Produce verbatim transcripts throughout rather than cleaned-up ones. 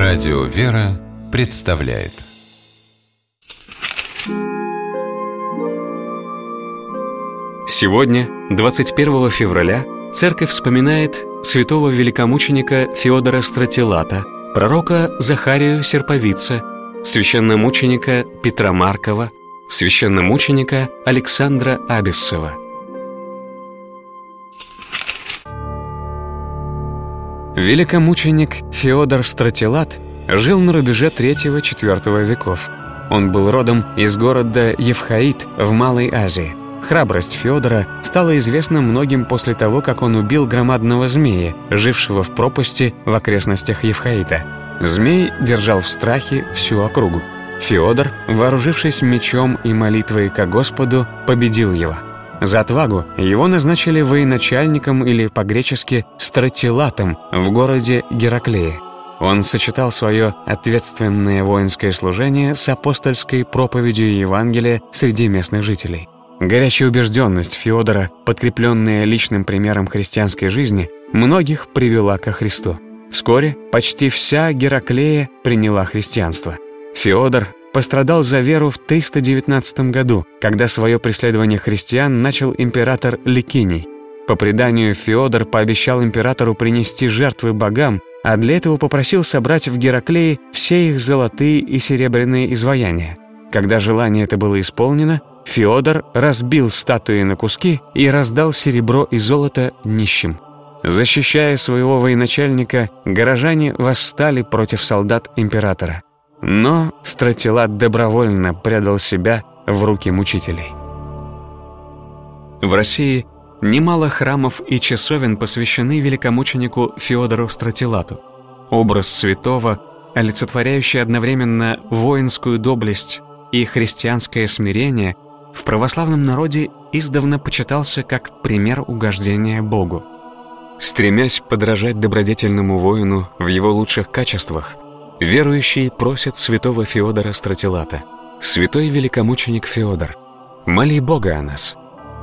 Радио «Вера» представляет. Сегодня, двадцать первого февраля, Церковь вспоминает святого великомученика Феодора Стратилата, пророка Захарию Серповидца, священномученика Петра Маркова, священномученика Александра Абиссова. Великомученик Феодор Стратилат жил на рубеже третьего-четвёртого веков. Он был родом из города Евхаид в Малой Азии. Храбрость Феодора стала известна многим после того, как он убил громадного змея, жившего в пропасти в окрестностях Евхаида. Змей держал в страхе всю округу. Феодор, вооружившись мечом и молитвой ко Господу, победил его. За отвагу его назначили военачальником, или по-гречески стратилатом, в городе Гераклее. Он сочетал свое ответственное воинское служение с апостольской проповедью Евангелия среди местных жителей. Горячая убежденность Феодора, подкрепленная личным примером христианской жизни, многих привела ко Христу. Вскоре почти вся Гераклея приняла христианство. Феодор пострадал за веру в триста девятнадцатом году, когда свое преследование христиан начал император Ликиний. По преданию, Феодор пообещал императору принести жертвы богам, а для этого попросил собрать в Гераклее все их золотые и серебряные изваяния. Когда желание это было исполнено, Феодор разбил статуи на куски и раздал серебро и золото нищим. Защищая своего военачальника, горожане восстали против солдат императора. Но Стратилат добровольно предал себя в руки мучителей. В России немало храмов и часовен посвящены великомученику Феодору Стратилату. Образ святого, олицетворяющий одновременно воинскую доблесть и христианское смирение, в православном народе издавна почитался как пример угождения Богу. Стремясь подражать добродетельному воину в его лучших качествах, верующие просят святого Феодора Стратилата: «Святой великомученик Феодор, моли Бога о нас».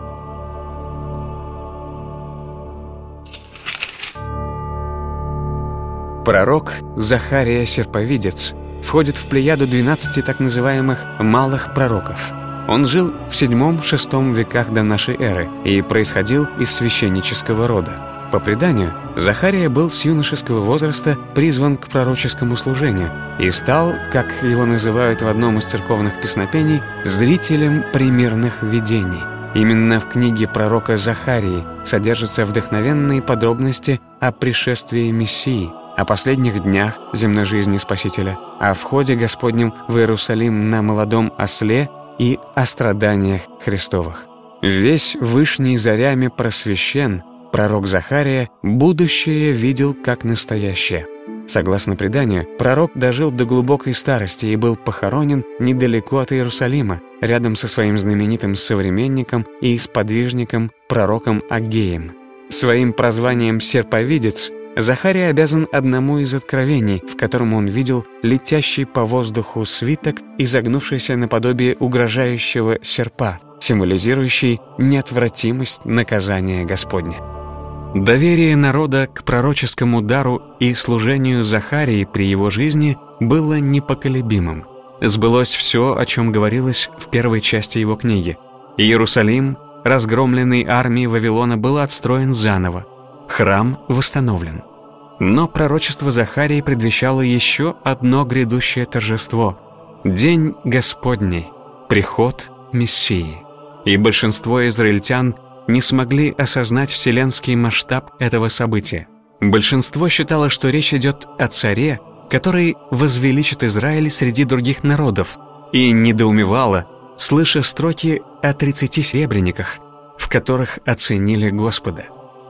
Пророк Захария Серповидец входит в плеяду двенадцати так называемых «малых пророков». Он жил в седьмом-шестом веках до нашей эры и происходил из священнического рода. По преданию, Захария был с юношеского возраста призван к пророческому служению и стал, как его называют в одном из церковных песнопений, зрителем примерных видений. Именно в книге пророка Захарии содержатся вдохновенные подробности о пришествии Мессии, о последних днях земной жизни Спасителя, о входе Господнем в Иерусалим на молодом осле и о страданиях Христовых. Весь вышний зарями просвещен, пророк Захария будущее видел как настоящее. Согласно преданию, пророк дожил до глубокой старости и был похоронен недалеко от Иерусалима, рядом со своим знаменитым современником и сподвижником пророком Аггеем. Своим прозванием «Серповидец» Захария обязан одному из откровений, в котором он видел летящий по воздуху свиток, изогнувшийся наподобие угрожающего серпа, символизирующий неотвратимость наказания Господня. Доверие народа к пророческому дару и служению Захарии при его жизни было непоколебимым. Сбылось все, о чем говорилось в первой части его книги. Иерусалим, разгромленный армией Вавилона, был отстроен заново. Храм восстановлен. Но пророчество Захарии предвещало еще одно грядущее торжество – День Господний, приход Мессии. И большинство израильтян не смогли осознать вселенский масштаб этого события. Большинство считало, что речь идет о царе, который возвеличит Израиль среди других народов, и недоумевало, слыша строки о тридцати серебряниках, в которых оценили Господа.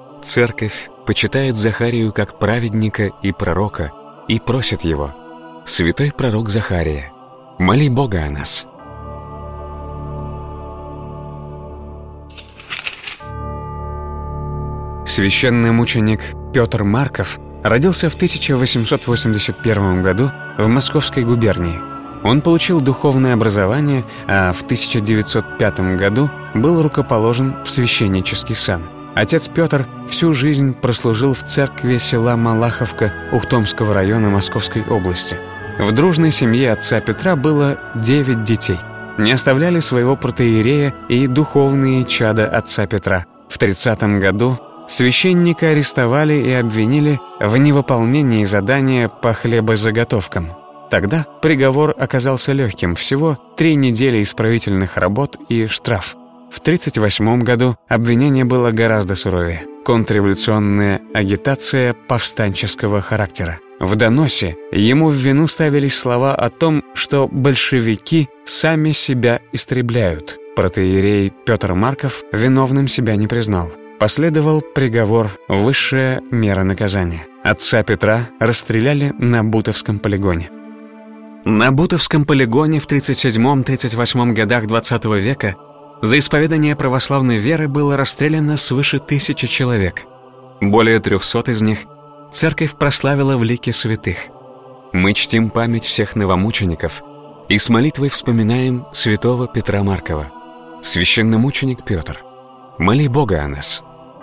Церковь почитает Захарию как праведника и пророка и просит его: «Святой пророк Захария, моли Бога о нас». Священномученик Петр Марков родился в тысяча восемьсот восемьдесят первом году в Московской губернии. Он получил духовное образование, а в тысяча девятьсот пятом году был рукоположен в священнический сан. Отец Петр всю жизнь прослужил в церкви села Малаховка Ухтомского района Московской области. В дружной семье отца Петра было девять детей. Не оставляли своего протоиерея и духовные чада отца Петра. В тридцатом году священника арестовали и обвинили в невыполнении задания по хлебозаготовкам. Тогда приговор оказался легким, всего три недели исправительных работ и штраф. В тридцать восьмом году обвинение было гораздо суровее. Контрреволюционная агитация повстанческого характера. В доносе ему в вину ставились слова о том, что большевики сами себя истребляют. Протоиерей Петр Марков виновным себя не признал. Последовал приговор, высшая мера наказания. Отца Петра расстреляли на Бутовском полигоне. На Бутовском полигоне в тридцать седьмом — тридцать восьмом годах двадцатого века за исповедание православной веры было расстреляно свыше тысячи человек. Более трехсот из них церковь прославила в лике святых. Мы чтим память всех новомучеников и с молитвой вспоминаем святого Петра Маркова. Священномученик Петр, моли Бога о нас.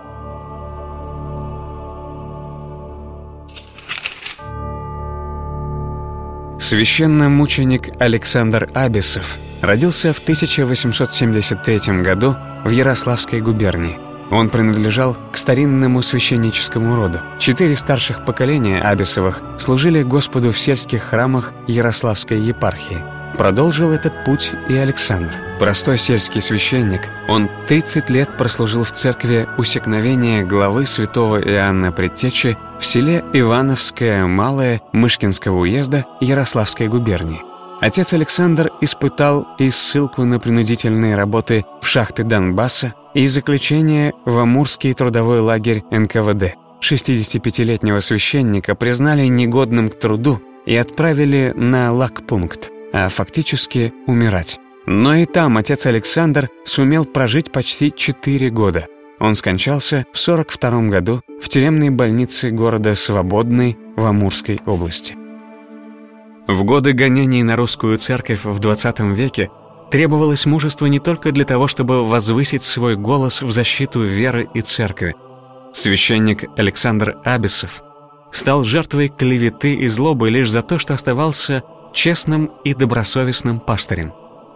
Священномученик Александр Абисов родился в тысяча восемьсот семьдесят третьем году в Ярославской губернии. Он принадлежал к старинному священническому роду. Четыре старших поколения Абисовых служили Господу в сельских храмах Ярославской епархии. Продолжил этот путь и Александр. Простой сельский священник, он тридцать лет прослужил в церкви Усекновения главы святого Иоанна Предтечи в селе Ивановское Малое Мышкинского уезда Ярославской губернии. Отец Александр испытал и ссылку на принудительные работы в шахты Донбасса, и заключение в Амурский трудовой лагерь эн ка вэ дэ. шестидесятипятилетнего священника признали негодным к труду и отправили на лагпункт, а фактически умирать. Но и там отец Александр сумел прожить почти четыре года. Он скончался в сорок втором году в тюремной больнице города Свободный в Амурской области. В годы гонений на русскую церковь в двадцатом веке требовалось мужество не только для того, чтобы возвысить свой голос в защиту веры и церкви. Священник Александр Абисов стал жертвой клеветы и злобы лишь за то, что оставался честным и добросовестным пастырем.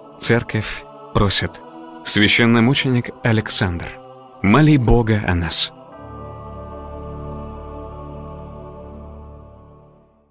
Церковь просит: священномученик Александр, моли Бога о нас.